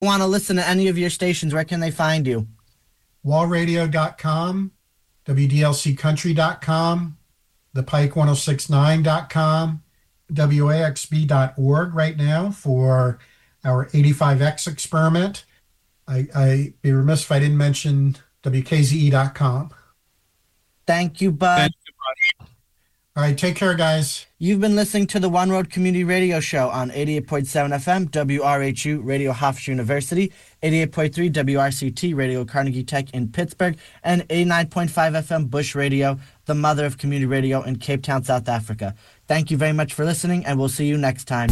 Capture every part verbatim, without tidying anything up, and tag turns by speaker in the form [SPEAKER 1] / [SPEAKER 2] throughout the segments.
[SPEAKER 1] Want to listen to any of your stations, where can they find you?
[SPEAKER 2] wall radio dot com, W D L C country dot com, the pike ten sixty-nine dot com, W A X B dot org right now for our eighty-five X experiment. I, I'd be remiss if I didn't mention W K Z E dot com.
[SPEAKER 1] Thank you, Bud.
[SPEAKER 3] Thank you, buddy.
[SPEAKER 2] All right, take care, guys.
[SPEAKER 1] You've been listening to the One Road Community Radio Show on eighty-eight point seven F M, W R H U Radio Hofstra University, eighty-eight point three W R C T Radio Carnegie Tech in Pittsburgh, and eighty-nine point five F M Bush Radio, the mother of community radio in Cape Town, South Africa. Thank you very much for listening, and we'll see you next time.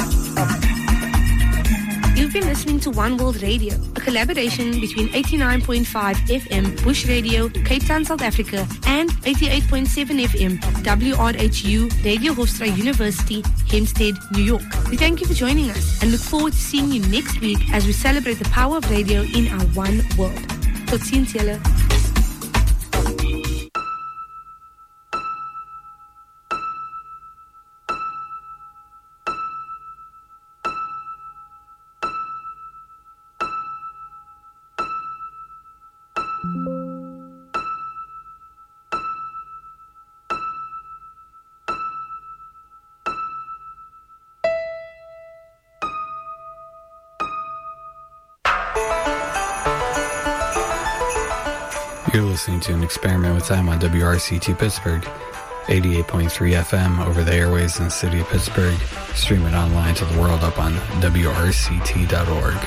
[SPEAKER 4] You've been listening to One World Radio, a collaboration between eighty-nine point five F M Bush Radio, Cape Town, South Africa, and eighty-eight point seven F M W R H U Radio Hofstra University, Hempstead, New York. We thank you for joining us and look forward to seeing you next week as we celebrate the power of radio in our one world. Tot ziens, julle.
[SPEAKER 5] You're listening to an experiment with time on W R C T Pittsburgh, eighty-eight point three F M over the airways in the city of Pittsburgh, streaming online to the world up on W R C T dot org.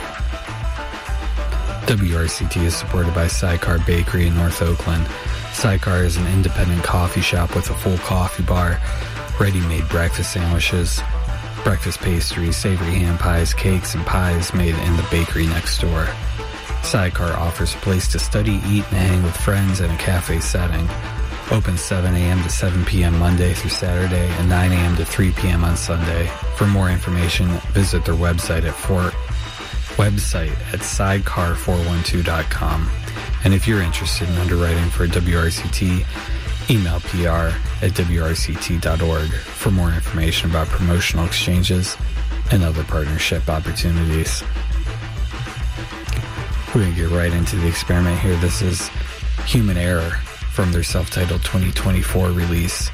[SPEAKER 5] W R C T is supported by Sidecar Bakery in North Oakland. Sidecar is an independent coffee shop with a full coffee bar, ready-made breakfast sandwiches, breakfast pastries, savory ham pies, cakes, and pies made in the bakery next door. Sidecar offers a place to study, eat, and hang with friends in a cafe setting. Open seven a.m. to seven p.m. Monday through Saturday and nine a.m. to three p.m. on Sunday. For more information, visit their website at four, website at sidecar four one two dot com. And if you're interested in underwriting for W R C T, email P R at W R C T dot org for more information about promotional exchanges and other partnership opportunities. We're going to get right into the experiment here. This is Human Error from their self-titled twenty twenty-four release.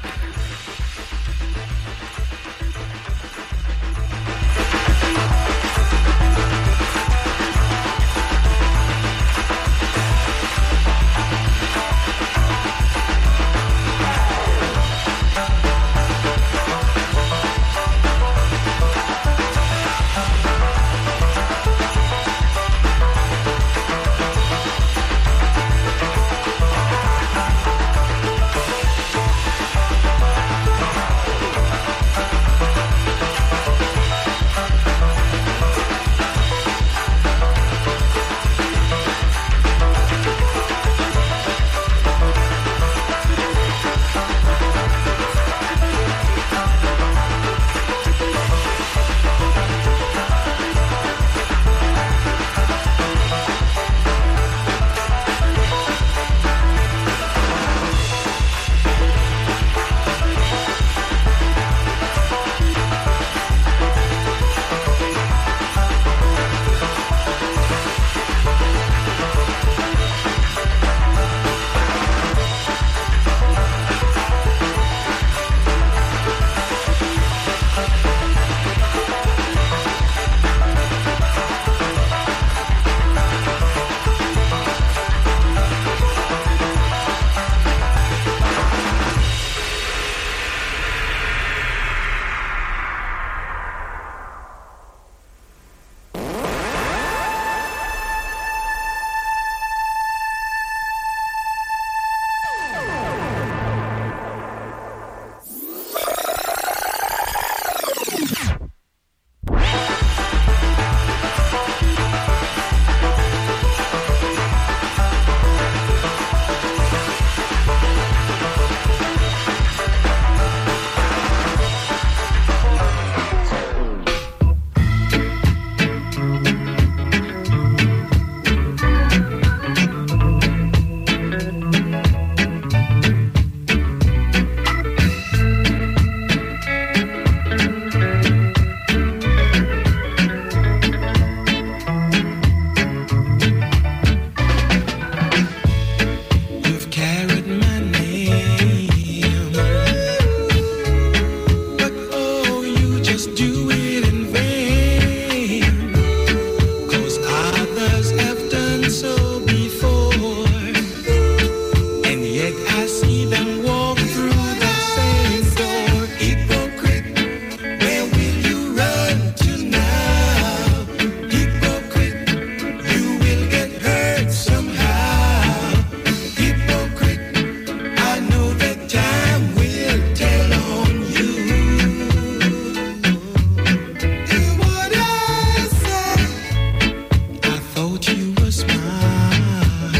[SPEAKER 3] thought you were smart,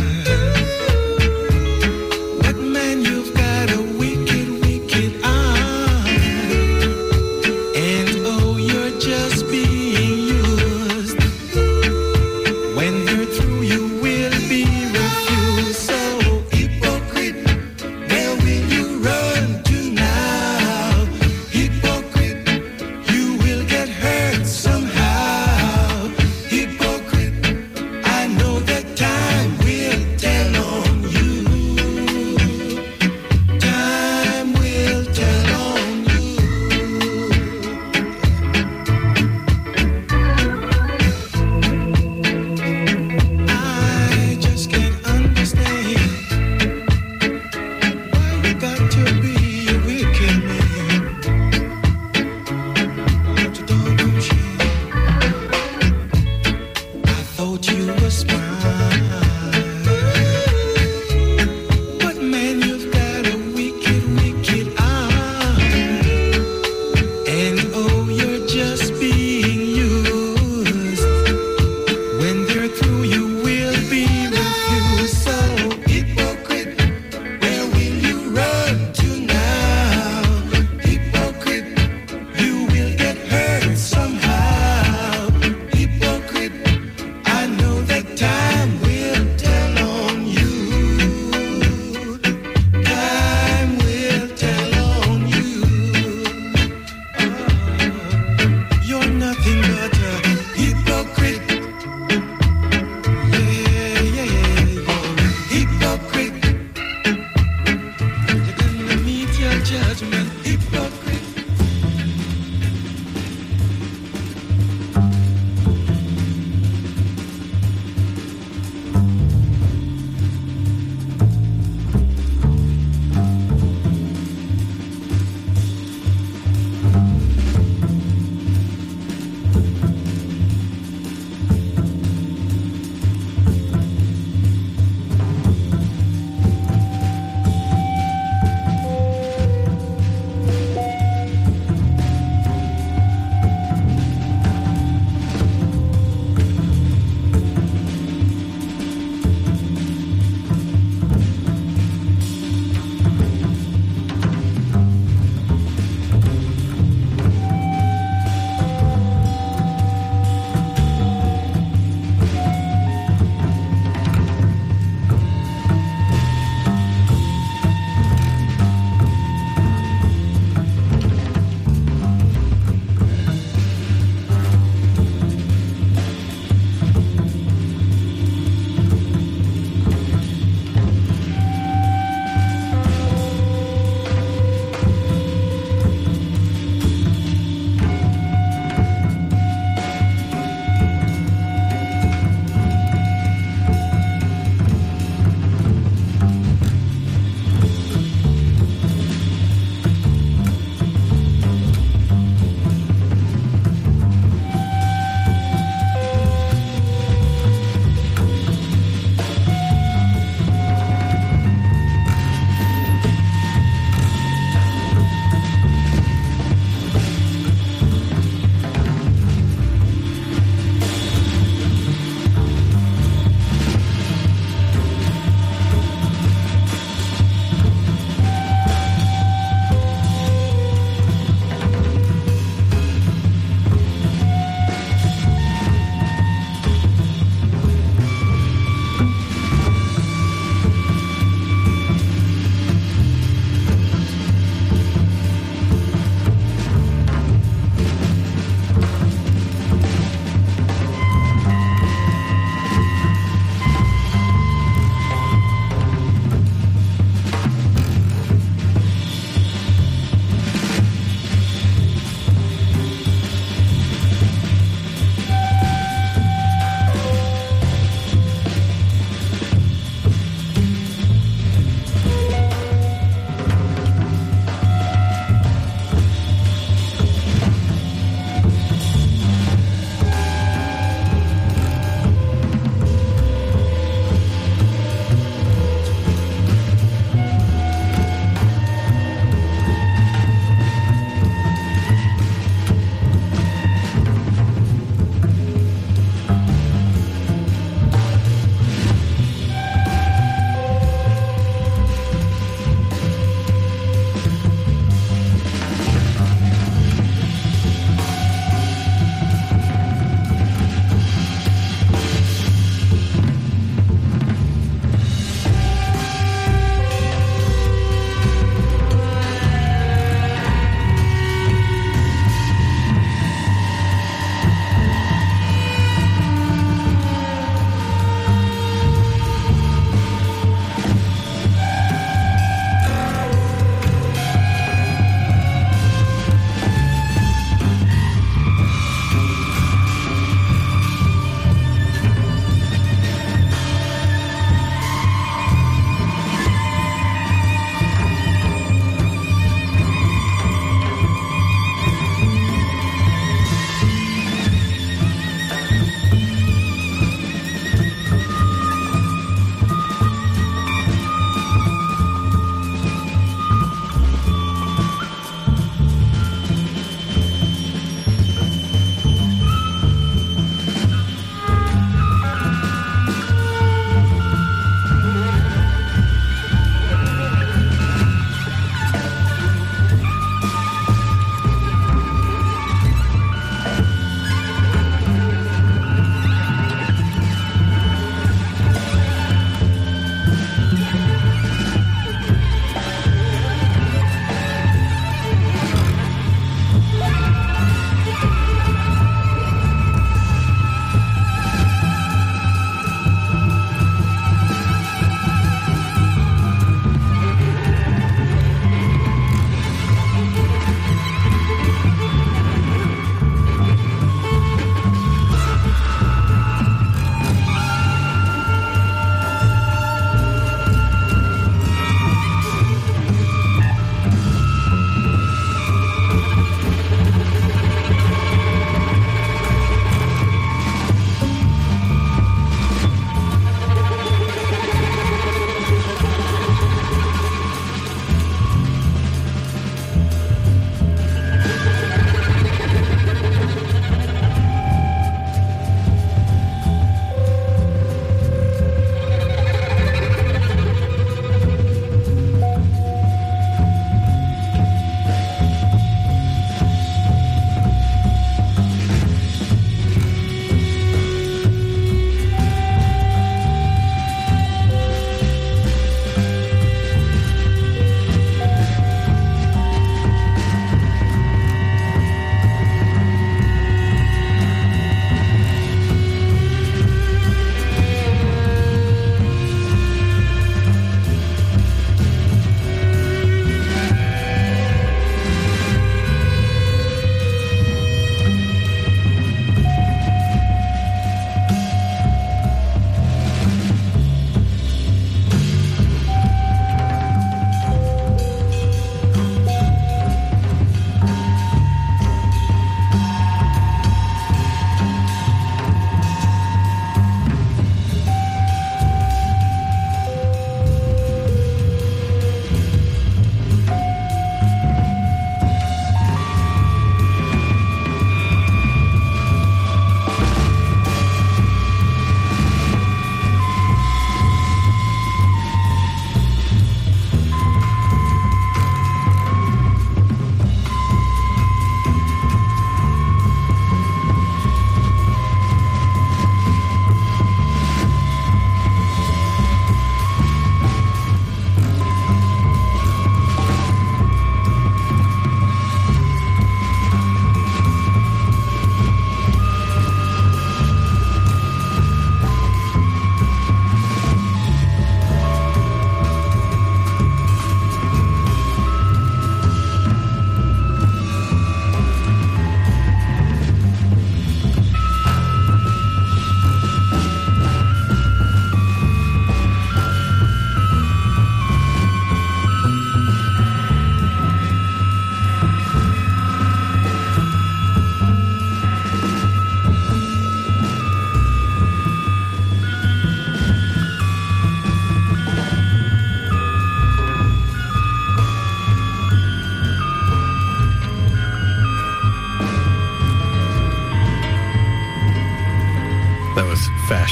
[SPEAKER 3] but man, you've got a wicked, wicked eye, and oh, you're just being used. When you're through, you will be refused. So hypocrite, where will you run to now? Hypocrite, you will get hurt somehow. Hypocrite, I know that time will tell on you. Time will tell on you. I just can't understand why you got to be a wicked man. Not a doggone shame. I thought you were smart, but man, you've got a wicked, wicked eye, and oh, you're just being used. When they're through, you will be refused. So hypocrite, where will you run to now? Hypocrite, you will get hurt somehow. Hypocrite, I know that time will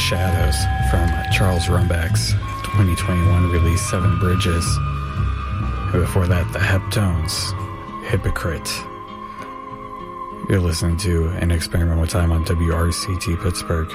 [SPEAKER 5] Shadows from Charles Rumback's twenty twenty-one release Seven Bridges. And before that, the Heptones, Hypocrite. You're listening to An Experimental Time on W R C T Pittsburgh.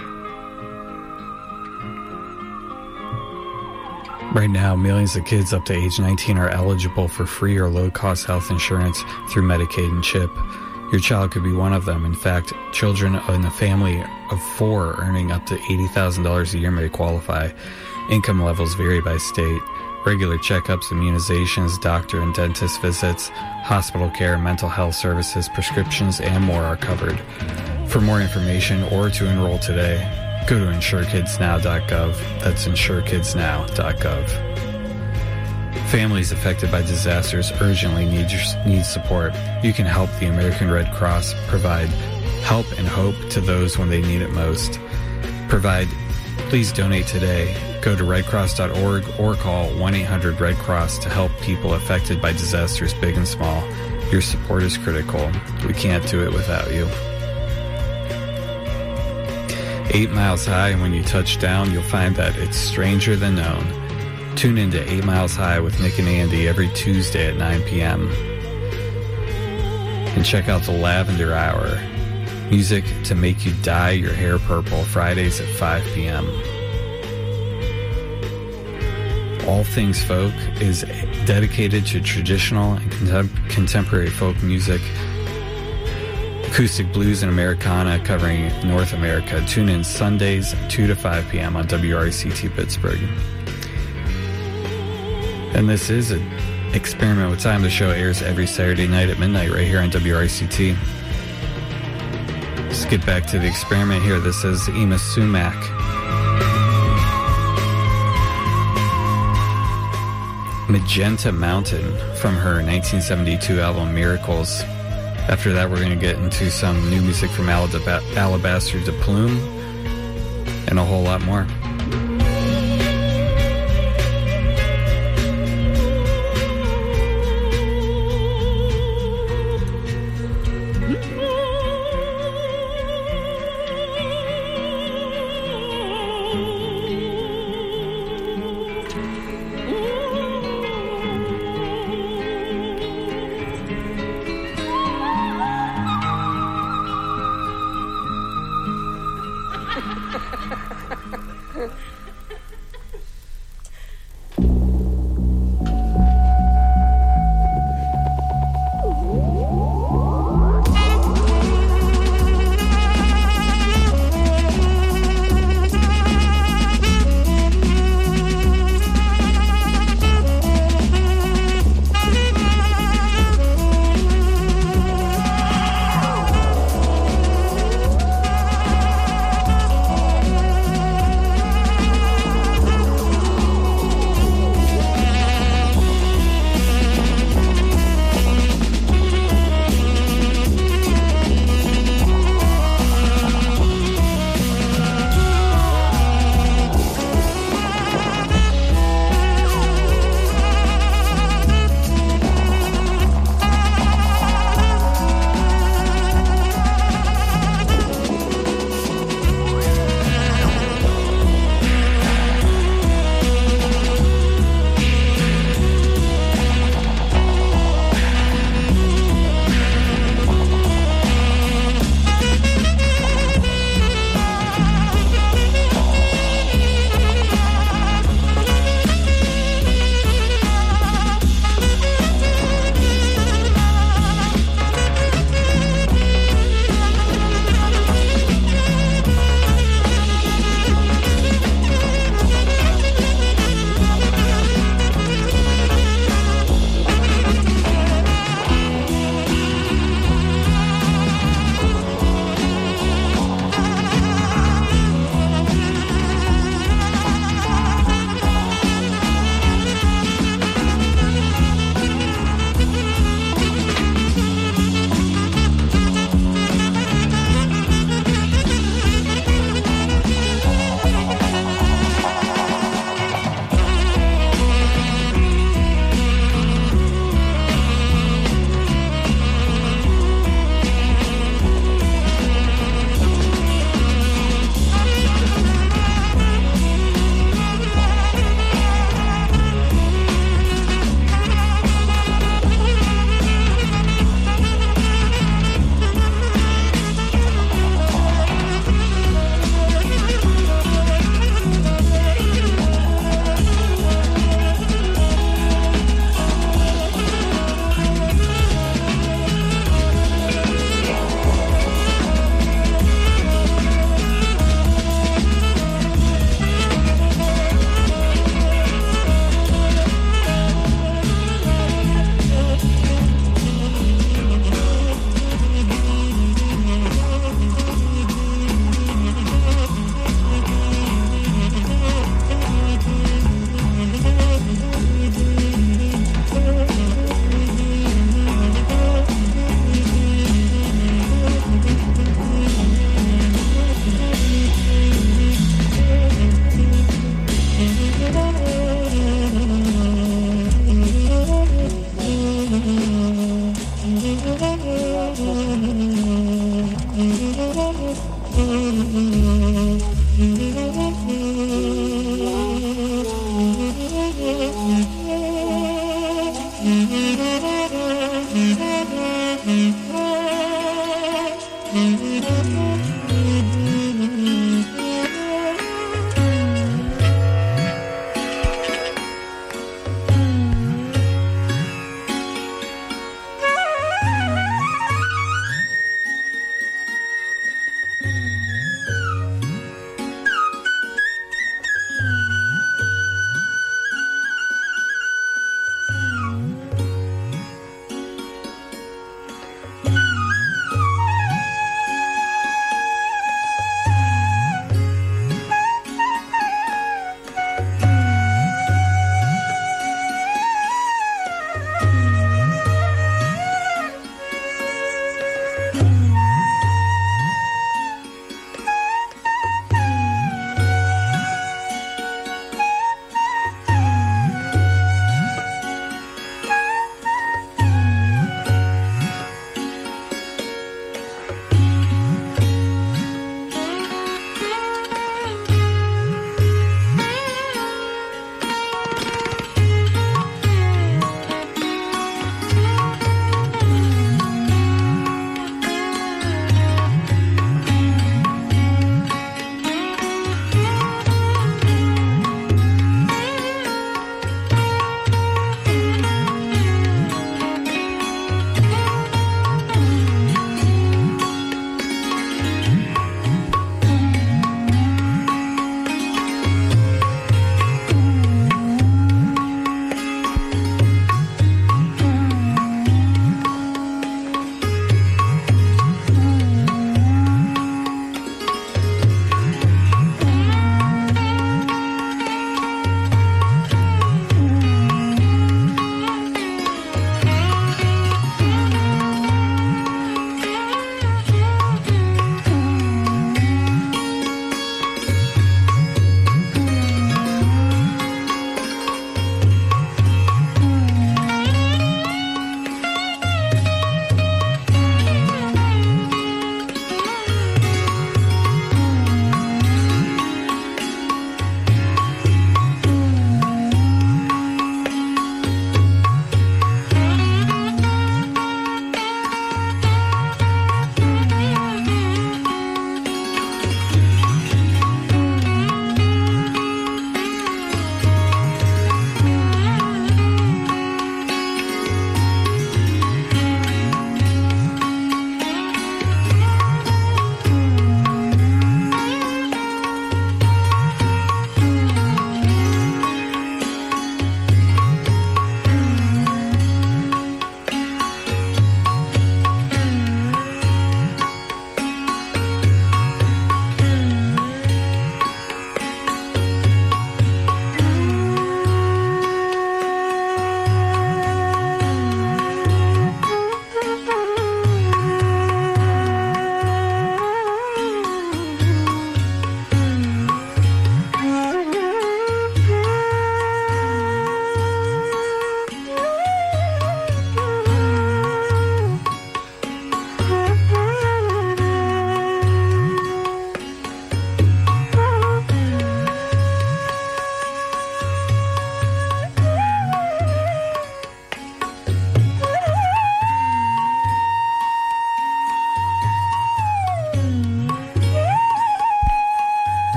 [SPEAKER 5] Right now, millions of kids up to age nineteen are eligible for free or low-cost health insurance through Medicaid and CHIP. Your child could be one of them. In fact, children in a family of four earning up to eighty thousand dollars a year may qualify. Income levels vary by state. Regular checkups, immunizations, doctor and dentist visits, hospital care, mental health services, prescriptions, and more are covered. For more information or to enroll today, go to insure kids now dot gov. That's insure kids now dot gov. Families affected by disasters urgently need your, need support. You can help the American Red Cross provide help and hope to those when they need it most. Provide, please donate today. Go to red cross dot org or call one eight hundred red cross to help people affected by disasters big and small. Your support is critical. We can't do it without you. Eight Miles High, and when you touch down, you'll find that it's stranger than known. Tune in to Eight Miles High with Nick and Andy every Tuesday at nine p.m. And check out the Lavender Hour. Music to make you dye your hair purple, Fridays at five p.m. All Things Folk is dedicated to traditional and contem- contemporary folk music, acoustic blues and Americana covering North America. Tune in Sundays two to five p.m. on W R C T Pittsburgh. And this is an Experiment with Time. The show airs every Saturday night at midnight right here on W R C T. Let's get back to the experiment here. This is Ema Sumac. Magenta Mountain from her nineteen seventy-two album Miracles. After that, we're going to get into some new music from Alab- Alabaster de Plume and a whole lot more.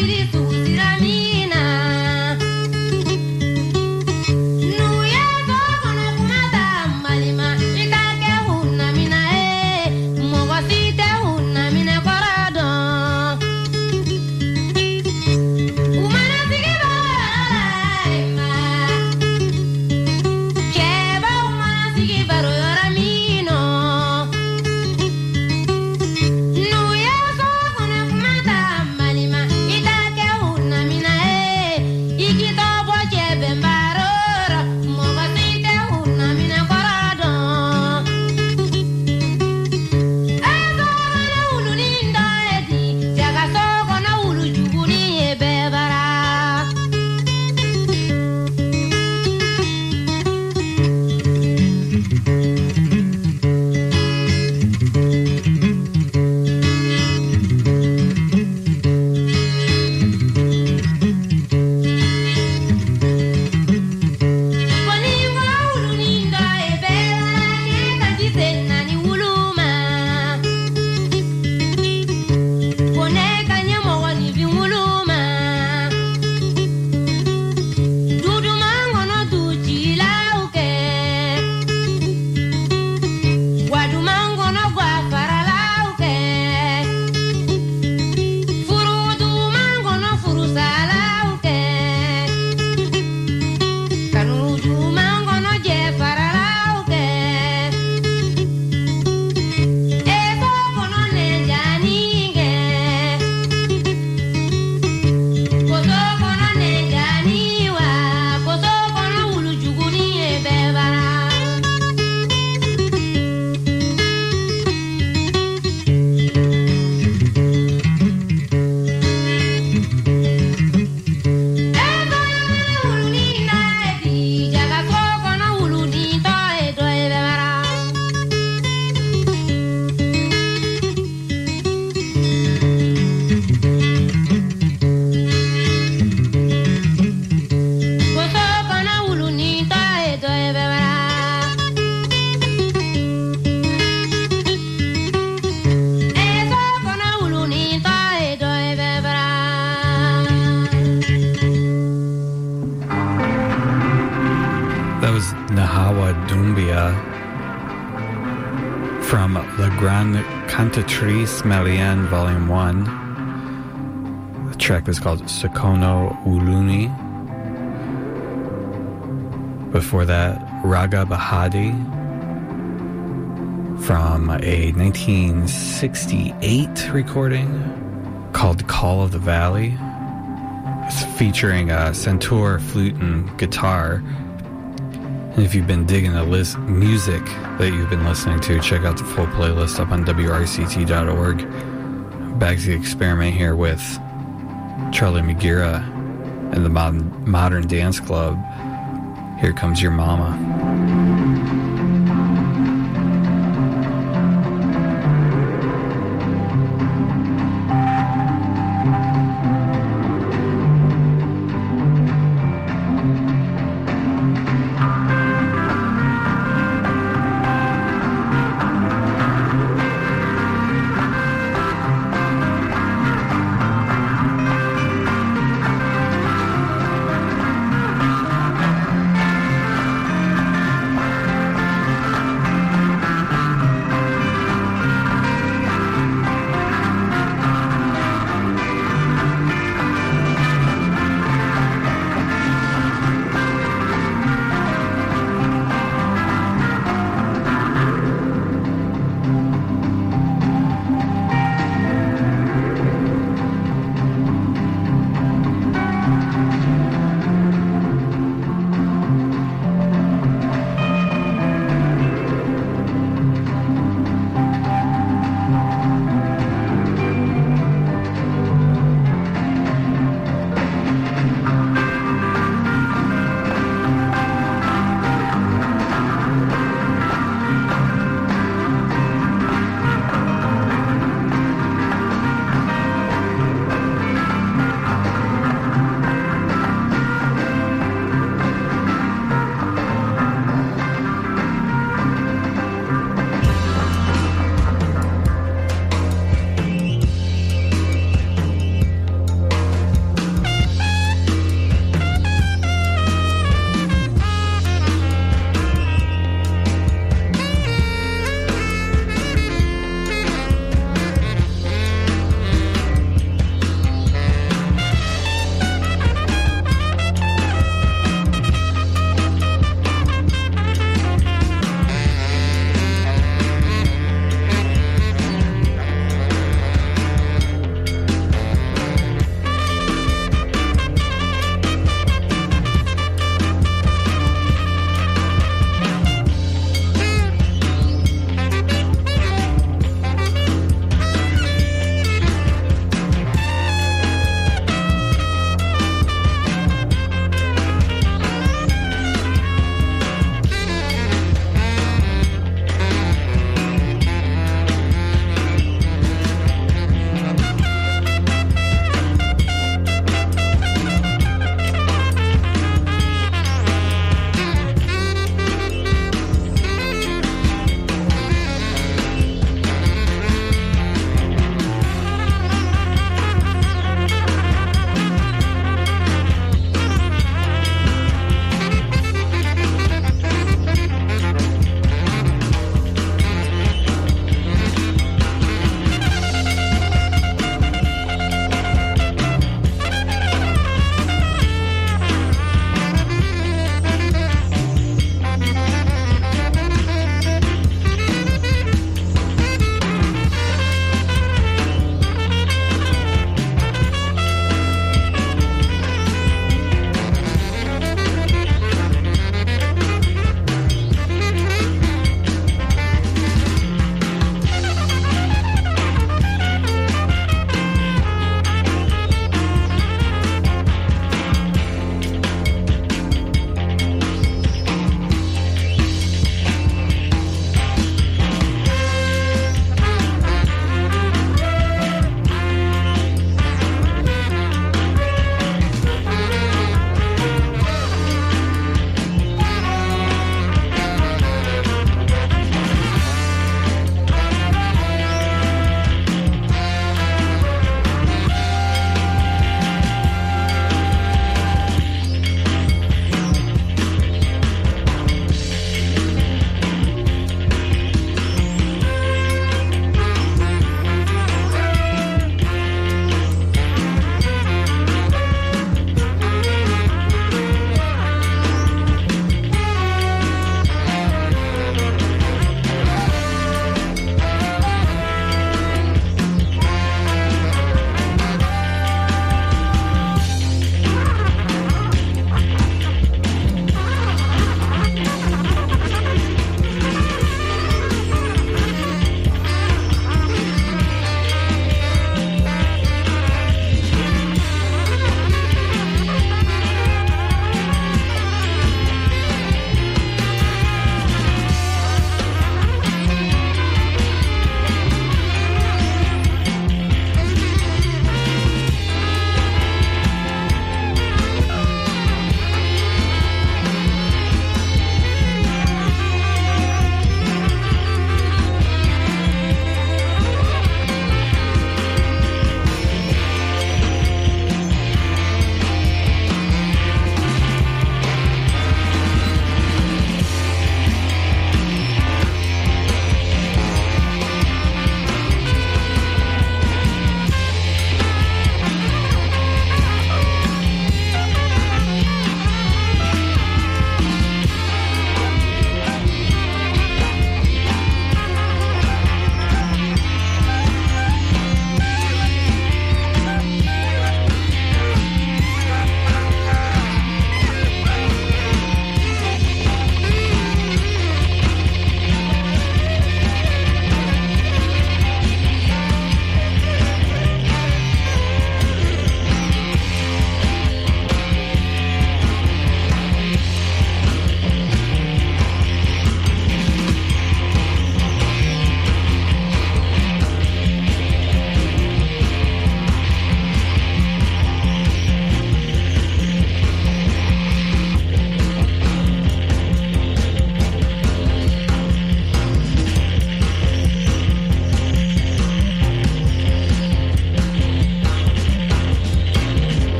[SPEAKER 5] from Le Grand Cantatrice Malienne Volume one. The track was called Sokono Uluni. Before that, Raga Bahadi from a nineteen sixty-eight recording called Call of the Valley. It's featuring a centaur, flute, and guitar. And if you've been digging the list music that you've been listening to, check out the full playlist up on W R C T dot org. Back to the experiment here with Charlie Magira and the Modern, Modern Dance Club. Here Comes Your Mama.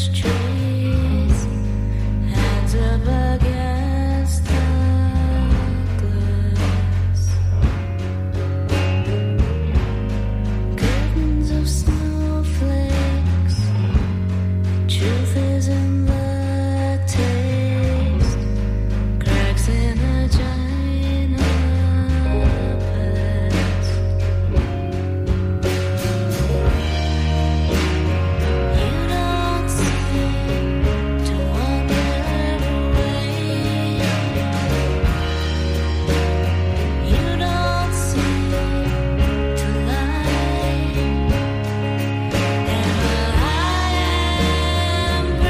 [SPEAKER 6] And I am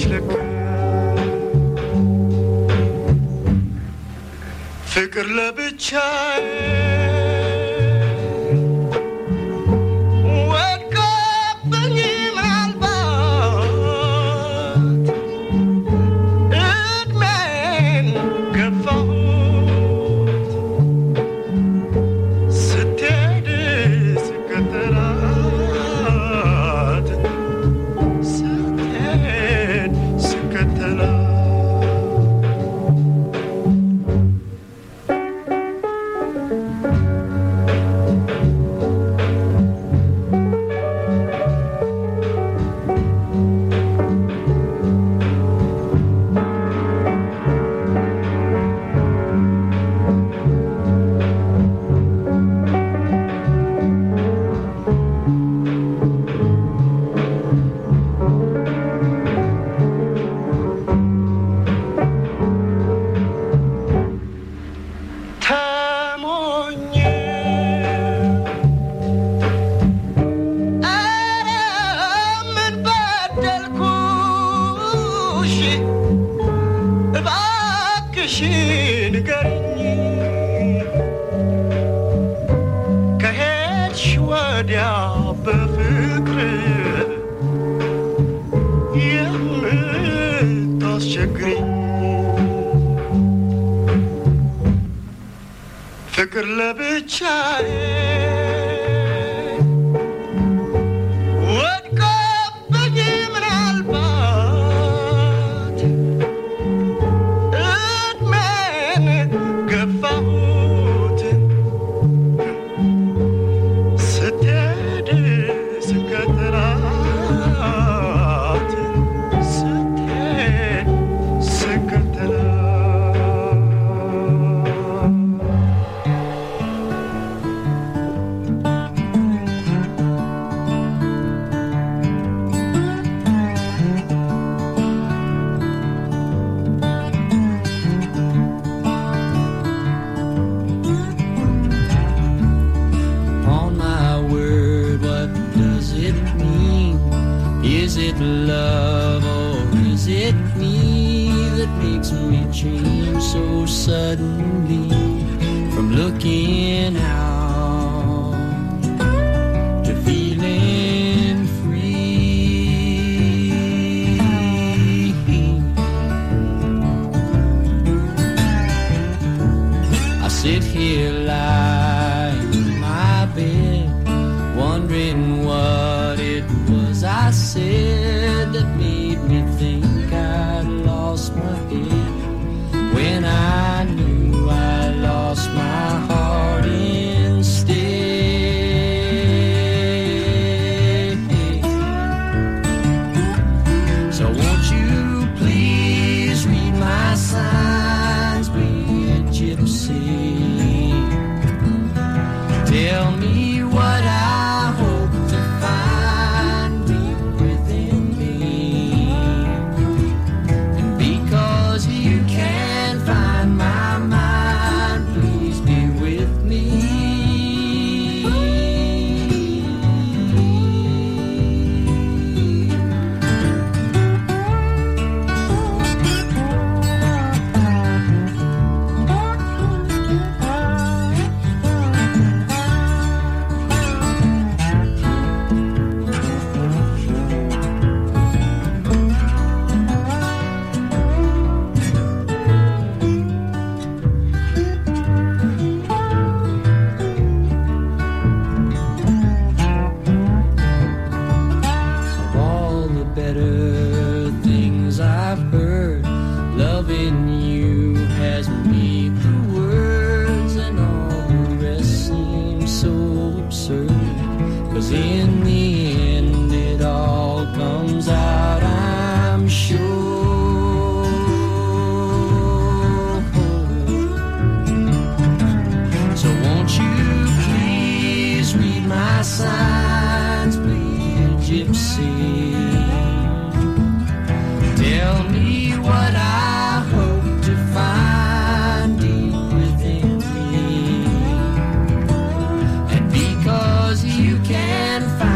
[SPEAKER 3] ትንሽ ልክ ፍቅር ለብቻዬ ወድቆብኝ ምናልባት እድሜን ገፋሁት ስትሄድ ስከተላት ስትሄድ ስከተላት ፍቅር ለብቻዬ ወድቆብኝ ምናልባት እድሜን ገፋሁት ስትሄድ ስከተላት ስትሄድ ስከተላት
[SPEAKER 6] love, or is it me that makes me change so suddenly from looking out to feeling free? I sit here lying in my bed wondering what it was I said that made me think I'd lost my head when I knew I lost my heart instead. So won't you please read my signs, be a gypsy. Tell me what I hope to find deep within me. And because you can't find my mind, please be with me. Can find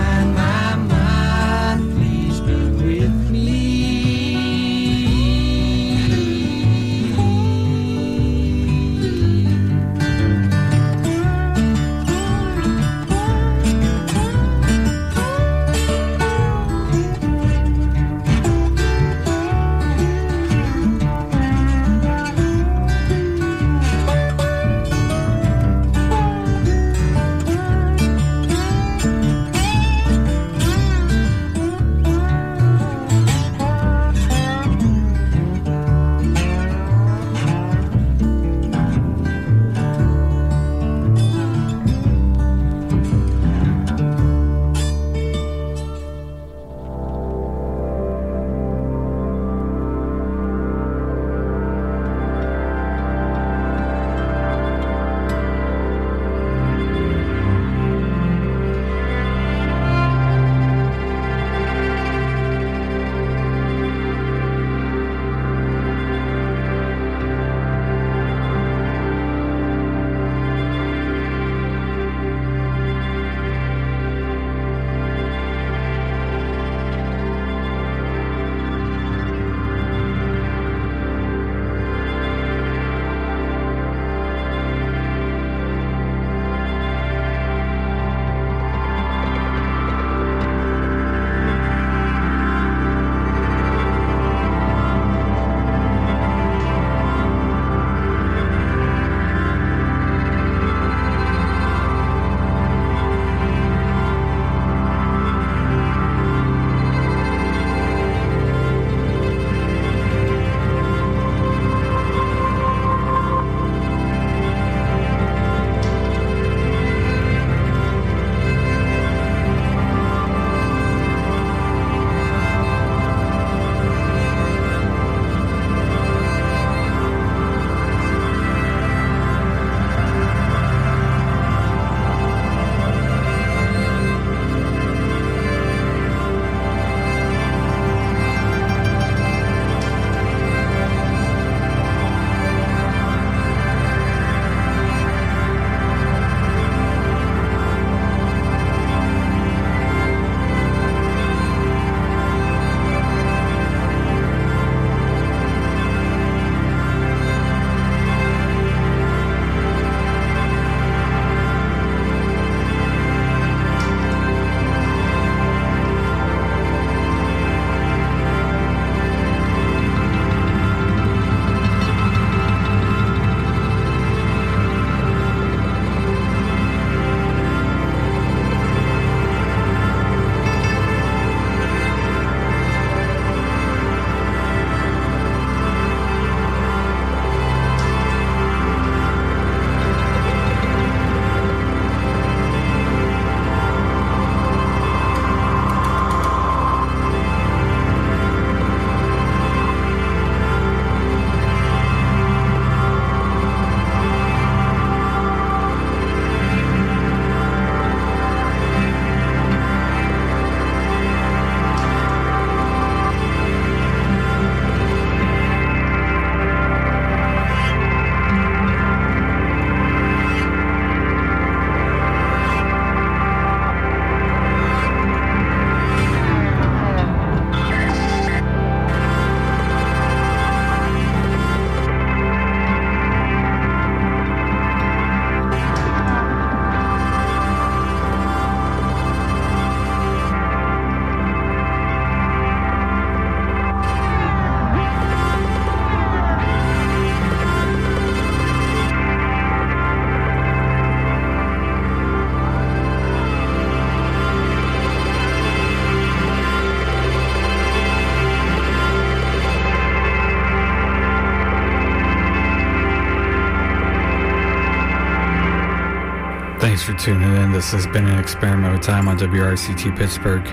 [SPEAKER 5] Thanks for tuning in. This has been an experiment with time on W R C T Pittsburgh.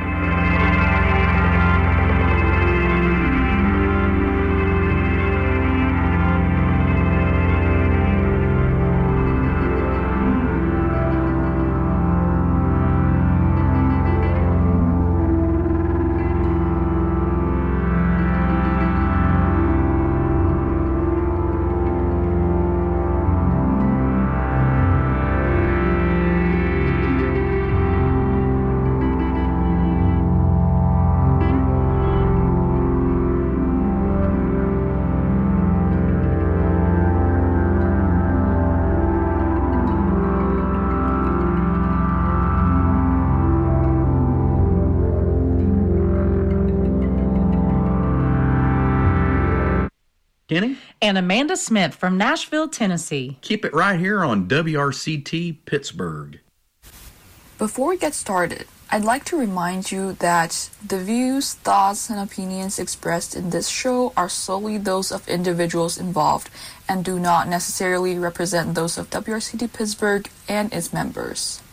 [SPEAKER 7] Kenny?
[SPEAKER 8] And Amanda Smith from Nashville, Tennessee.
[SPEAKER 7] Keep it right here on W R C T Pittsburgh.
[SPEAKER 9] Before we get started, I'd like to remind you that the views, thoughts, and opinions expressed in this show are solely those of individuals involved and do not necessarily represent those of W R C T Pittsburgh and its members.